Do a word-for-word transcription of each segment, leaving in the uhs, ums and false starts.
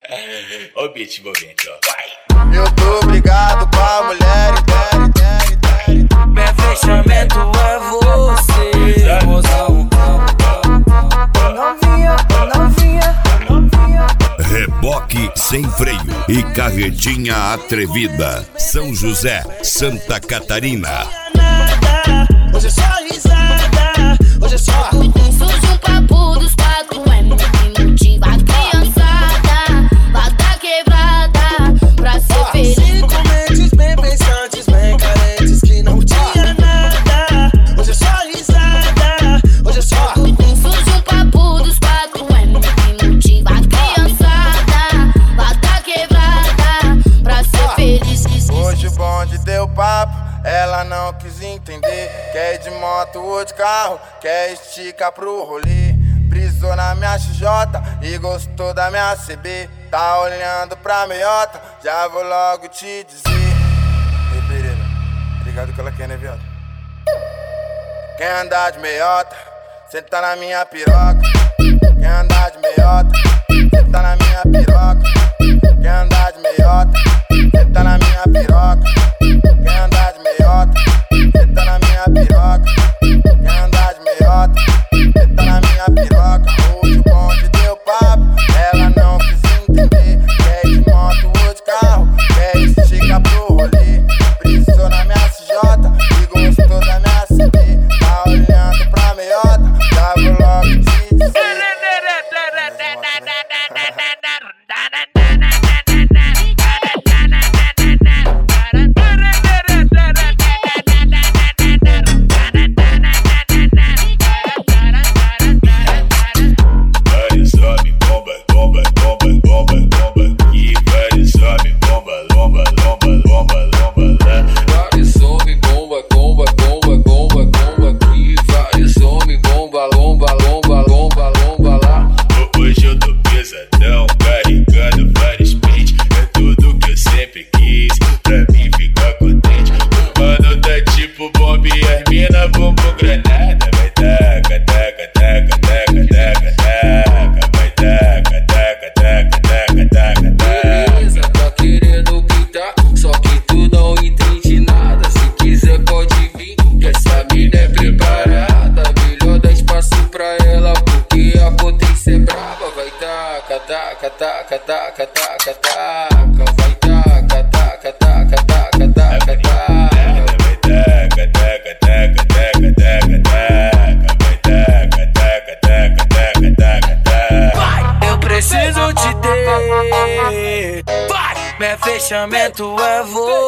Ó o beat envolvente, ó. Vai! Eu tô brigado com a mulher inteira. Meu fechamento é você, mozão. Novinha, novinha, novinha. Reboque sem freio e carretinha atrevida. São José, Santa Catarina. Hoje é só risada, hoje é só. Surge um papo dos quatro M que motiva a criançada. Bata quebrada pra ser feliz. Cinco mentes bem pensantes, bem carentes que não tinha nada. Hoje é só risada, hoje é só. Surge um papo dos quatro M que motiva a criançada. Bata quebrada pra ser feliz. Hoje o bonde deu papo, ela não quis entender. Quer ir de moto ou de carro, quer esticar pro rolê. Brisou na minha X J e gostou da minha C B. Tá olhando pra meiota, já vou logo te dizer. Ei, Pereira, ligado que ela quer, né, viado? Quer andar de meiota, senta na minha piroca. Quer andar de meiota, senta na minha piroca. Quer andar de meiota, senta na minha piroca. Quer andar de meiota, senta na minha piroca. Quer andar de meiota, senta na minha piroca. Hoje o bonde deu papo, ela não quis entender. Quer ir de moto ou de carro, quer esticar pro rolê. Brisou na minha C J e gostou da minha C B. Tá olhando pra meiota, já vou logo te dizer. Meu fechamento é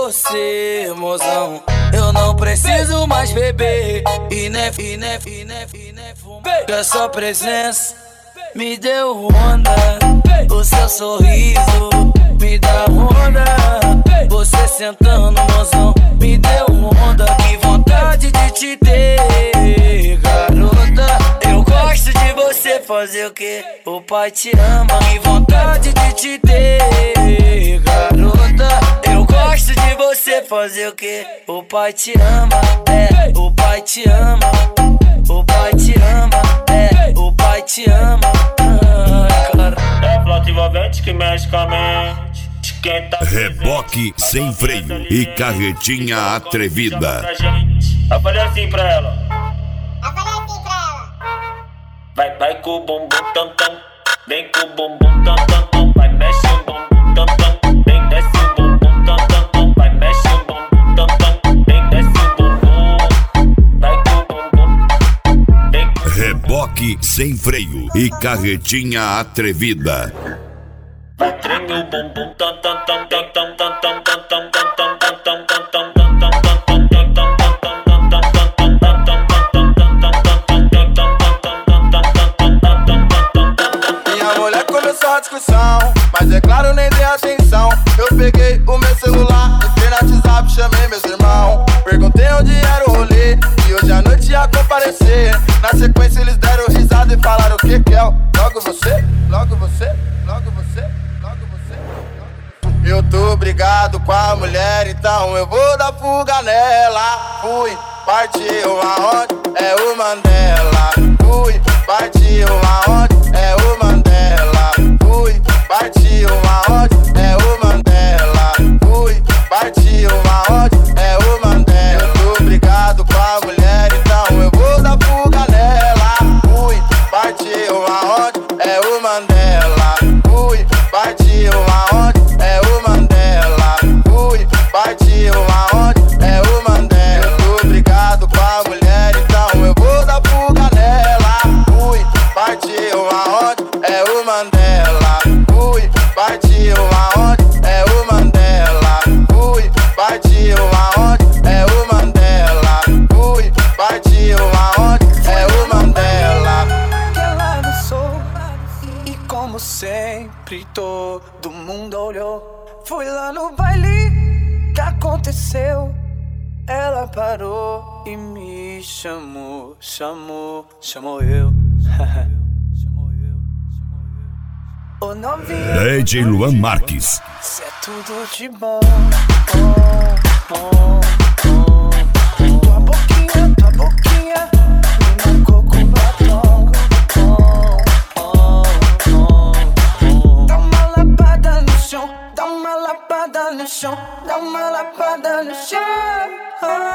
você, mozão. Eu não preciso mais beber e nem, e nem, e nem, e nem fumar. Que a sua presença me deu onda. O seu sorriso me dá onda. Você sentando, mozão, me deu onda. Que vontade de te ter, garota. Eu gosto de você fazer o que o pai te ama. Que vontade de te ter, garota. Eu gosto de você fazer o que o pai te ama. É, o pai te ama. O pai te ama. É, o pai te ama. Ah, cara. É flauta envolvente que mexe com a mente. Quem tá Reboque sem freio e carretinha atrevida. Eu falei assim pra ela. Eu falei assim pra ela. Vai, vai com o bumbum tam tam. Vem com o bumbum tam tam tam. Vai, mexe o bumbum tam tam. Vem, desce o bumbum tam tam tam. Vai, mexe o bumbum tam tam. Vem, desce o bumbum. Vai com o bumbum. Vem com o Reboque sem freio e carretinha atrevida. vai, treme o bumbum tam tam tam tam tam tam tam tam tam tam tam tam tam tam tam discussão, mas é claro, nem dei atenção. Eu peguei o meu celular, entrei no WhatsApp, chamei meus irmãos. Perguntei onde era o rolê, e hoje à noite ia comparecer. Na sequência eles deram risada e falaram o que que é? Logo você, logo você, logo você, logo você. Eu tô brigado com a mulher, então eu vou dar fuga nela. Fui, partiu aonde? É o Mandela. Fui, partiu aonde? É o Mandela. Fui, partiu aonde? todo mundo olhou. Fui lá no baile, que aconteceu? Ela parou e me chamou, chamou, chamou eu. Ô novinha, D J Luan Marques. cê é tudo de bom. Oh, oh, oh. Tua boquinha, tua boquinha me marcou com batom. Oh, oh, oh, oh. Dá uma lapada no chão, dá uma lapada no chão, dá uma lapada no chão.